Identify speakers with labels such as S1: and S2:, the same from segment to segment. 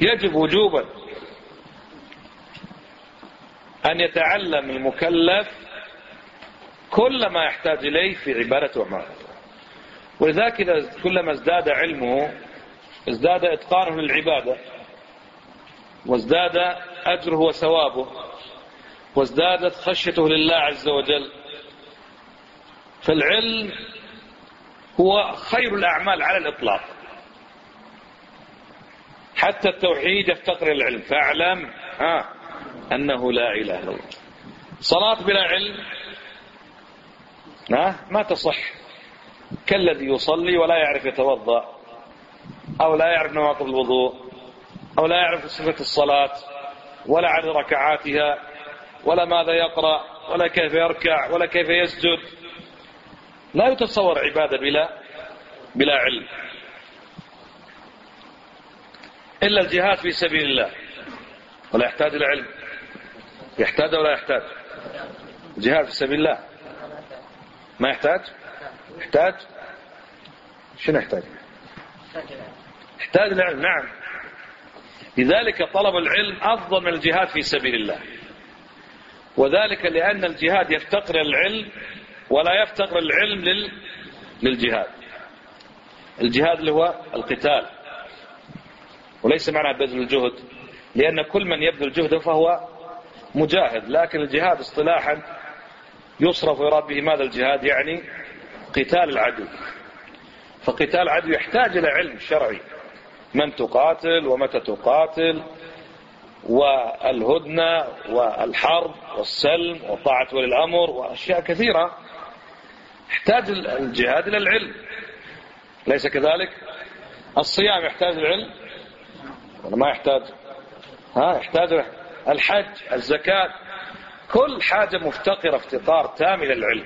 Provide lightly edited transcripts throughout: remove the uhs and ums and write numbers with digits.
S1: يجب وجوبا أن يتعلم المكلف كل ما يحتاج إليه في عبادته وعمله. ولذلك كلما ازداد علمه ازداد إتقانه للعبادة، وازداد أجره وثوابه، وازدادت خشيته لله عز وجل. فالعلم هو خير الأعمال على الإطلاق، حتى التوحيد يفتقر إلى العلم. فاعلم أنه لا إله إلا الله. صلاة بلا علم ما تصح، كالذي يصلي ولا يعرف يتوضأ، أو لا يعرف نواقض الوضوء، أو لا يعرف صفة الصلاة، ولا عدد ركعاتها، ولا ماذا يقرأ، ولا كيف يركع، ولا كيف يسجد. لا يتصور عبادة بلا علم. إلا الجهاد في سبيل الله ولا يحتاج إلى علم. يحتاج ولا يحتاج؟ الجهاد في سبيل الله ما يحتاج؟ يحتاج. شنو يحتاج؟ يحتاج العلم. نعم. لذلك طلب العلم أفضل من الجهاد في سبيل الله، وذلك لأن الجهاد يفتقر العلم ولا يفتقر العلم للجهاد. الجهاد اللي هو القتال، وليس معنى بذل الجهد، لأن كل من يبذل جهده فهو مجاهد. لكن الجهاد اصطلاحا يصرف ويراد به ماذا؟ الجهاد يعني قتال العدو. فقتال العدو يحتاج إلى علم شرعي، من تقاتل ومتى تقاتل، والهدنة والحرب والسلم وطاعة ولي الأمر وأشياء كثيرة. يحتاج الجهاد إلى العلم، ليس كذلك؟ الصيام يحتاج العلم ولا ما يحتاج؟ يحتاج. الحج، الزكاة، كل حاجة مفتقرة افتقار تام إلى العلم.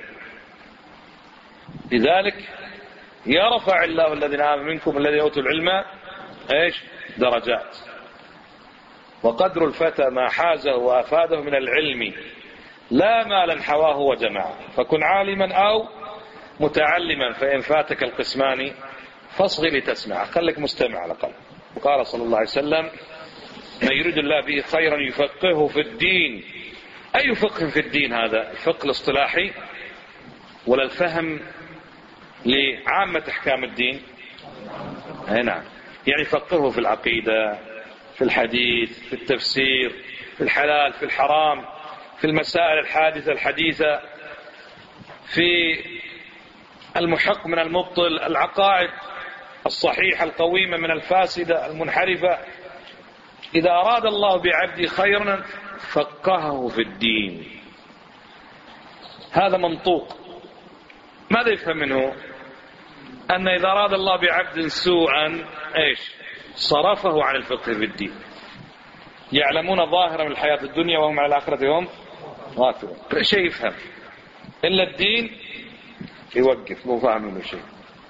S1: لذلك يرفع الله الذين آمنوا منكم الذين أوتوا العلم درجات. وقدر الفتى ما حازه وأفاده من العلم، لا مالا حواه وجمعه، فكن عالما أو متعلما، فإن فاتك القسمان فاصغ لتسمع. خلك مستمع على الأقل. وقال صلى الله عليه وسلم: من يريد الله به خيرا يفقهه في الدين. أي فقه في الدين هذا؟ الفقه الاصطلاحي ولا الفهم لعامة أحكام الدين؟ نعم. يعني فقهه في العقيدة، في الحديث، في التفسير، في الحلال، في الحرام، في المسائل الحادثة الحديثة، في المحق من المبطل، العقائد الصحيحة القويمة من الفاسدة المنحرفة. إذا أراد الله بعبده خيرا فقهه في الدين. هذا منطوق. ماذا يفهم منه؟ أن إذا أراد الله بعبد سوءا صرفه عن الفقه في الدين. يعلمون ظاهرا من الحياة الدنيا وهم على الآخرة هم غافلون. كل شيء يفهم إلا الدين يوقف، مو فاهم منه شيء.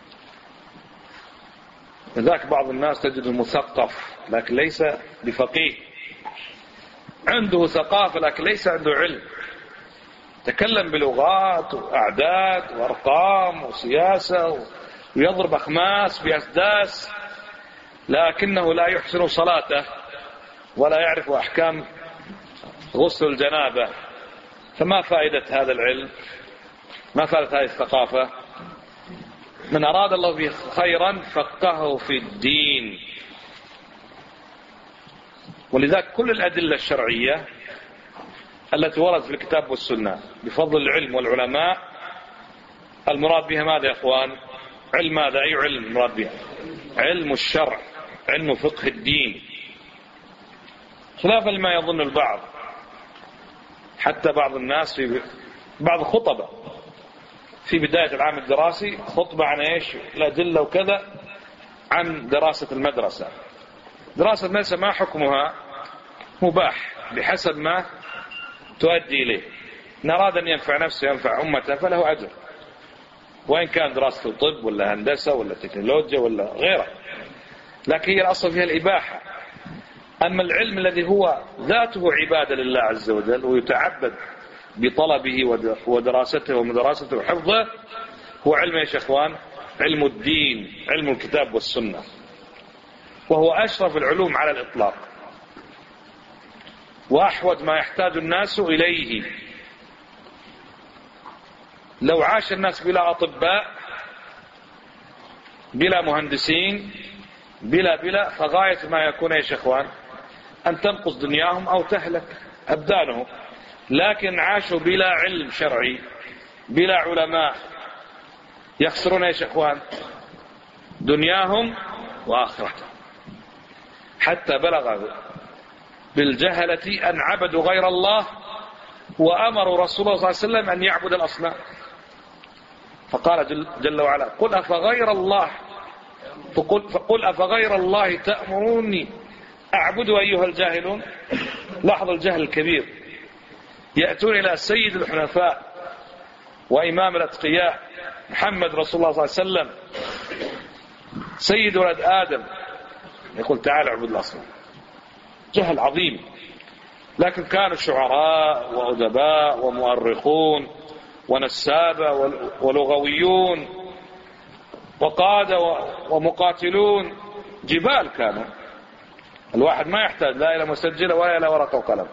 S1: لذلك بعض الناس تجد مثقف لكن ليس بفقيه، عنده ثقافة لكن ليس عنده علم، تكلم بلغات وأعداد وأرقام وسياسة ويضرب أخماس بأسداس، لكنه لا يحسن صلاته ولا يعرف أحكام غسل الجنابة. فما فائدة هذا العلم؟ ما فائدة هذه الثقافة؟ من أراد الله به خيرا فقهه في الدين. ولذلك كل الأدلة الشرعية التي وردت في الكتاب والسنة بفضل العلم والعلماء، المراد بها ماذا يا أخوان؟ علم ماذا؟ أي علم المراد بها؟ علم الشرع، علم فقه الدين، خلافا لما يظن البعض. حتى بعض الناس في بعض خطبة في بداية العام الدراسي خطبة عن الأدلة وكذا، عن دراسة المدرسة. دراسة المدرسة ما حكمها؟ مباح بحسب ما تؤدي إليه. إن أراد أن ينفع نفسه ينفع أمته فله أجر، وإن كان دراسة الطب ولا هندسة ولا تكنولوجيا ولا غيره، لكن هي الأصل فيها الإباحة. أما العلم الذي هو ذاته عبادة لله عز وجل ويتعبد بطلبه ودراسته ومدراسته وحفظه، هو علم يا إخوان؟ علم الدين، علم الكتاب والسنة. وهو أشرف العلوم على الإطلاق وأحوج ما يحتاج الناس إليه. لو عاش الناس بلا أطباء بلا مهندسين بلا فغاية ما يكون يا إخوان أن تنقص دنياهم أو تهلك أبدانهم. لكن عاشوا بلا علم شرعي بلا علماء يخسرون يا إخوان دنياهم وآخرتهم، حتى بلغ بالجهلة أن عبدوا غير الله وأمروا رسول الله صلى الله عليه وسلم أن يعبد الأصنام. فقال جل وعلا قل أفغير الله تأمروني أعبد أيها الجاهلون. لاحظ الجهل الكبير. يأتون إلى سيد الحنفاء وإمام الأتقياء محمد رسول الله صلى الله عليه وسلم سيد ولد آدم، يقول تعال اعبد الأصنام. جهل عظيم. لكن كانوا شعراء وأدباء ومؤرخون ونسابة ولغويون وقادة ومقاتلون، جبال كانوا. الواحد ما يحتاج لا إلى مسجلة ولا إلى ورقة وقلم،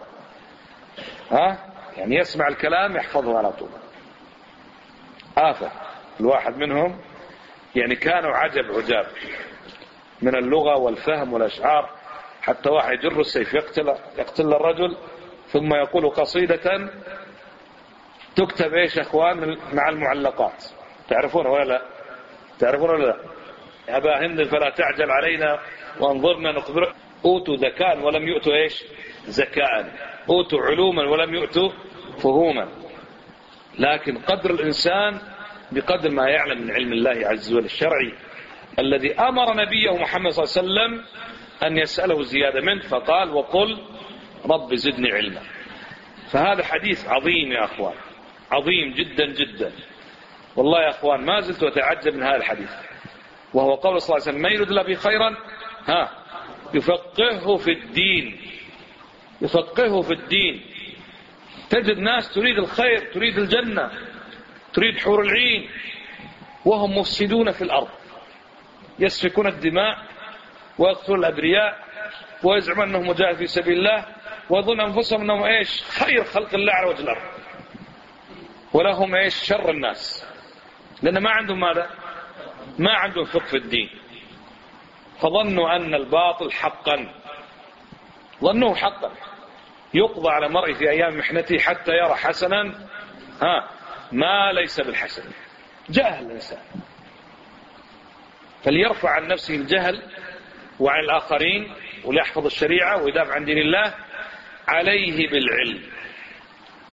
S1: يعني يسمع الكلام يحفظه على طول. آفة. الواحد منهم يعني كانوا عجب من اللغة والفهم والأشعار، حتى واحد يجر السيف يقتل الرجل ثم يقول قصيدة تكتب ايش يا اخوان مع المعلقات. تعرفون ولا لا؟ تعرفون ولا لا؟ يا أبا هند فلا تعجل علينا وانظرنا نخبر. أوتوا ذكاء ولم يؤتوا ايش؟ زكاء. أوتوا علوما ولم يؤتوا فهوما. لكن قدر الإنسان بقدر ما يعلم من علم الله عز وجل الشرعي الذي أمر نبيه محمد صلى الله عليه وسلم أن يسأله زيادة منه، فقال وقل رب زدني علما. فهذا حديث عظيم يا أخوان، عظيم جدا جدا والله يا أخوان. ما زلت أتعجب من هذا الحديث، وهو قول صلى الله عليه وسلم من يريد الله به خيرا يفقهه في الدين. يفقهه في الدين. تجد ناس تريد الخير، تريد الجنة، تريد حور العين، وهم مفسدون في الأرض، يسفكون الدماء ويقتلون الأبرياء ويزعمون أنهم مجاهد في سبيل الله ويظن أنفسهم أنهم إيش خير خلق الله على وجه الأرض، ولهم إيش شر الناس، لأن ما عندهم ماذا؟ ما عندهم فقه في الدين. فظنوا أن الباطل حقا، ظنوه حقا. يقضى على مرء في أيام محنته حتى يرى حسنا ما ليس بالحسن. جاهل الإنسان، فليرفع عن نفسه الجهل وعن الآخرين وليحفظ الشريعة ويدافع عن دين الله عليه بالعلم.